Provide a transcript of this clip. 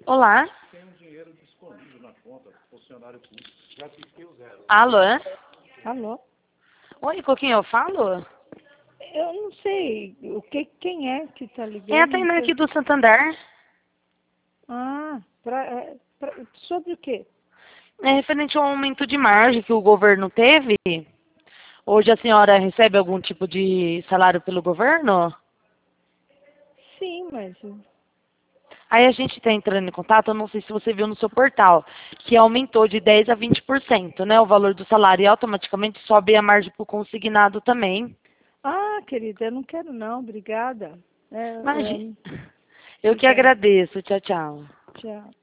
Olá. Tem um dinheiro disponível na conta, funcionário público. Já fiquei o zero. Alô? Alô? Oi, com quem eu falo? Eu não sei quem é que está ligando. É a Tainá aqui do Santander. Ah, sobre o quê? É referente ao aumento de margem que o governo teve. Hoje a senhora recebe algum tipo de salário pelo governo? Sim, mas Aí a gente está entrando em contato, eu não sei se você viu no seu portal, que aumentou de 10% a 20%, né, o valor do salário, e automaticamente sobe a margem para o consignado também. Ah, querida, eu não quero não, obrigada. Imagina. Eu que Obrigada. agradeço. Tchau, tchau. Tchau.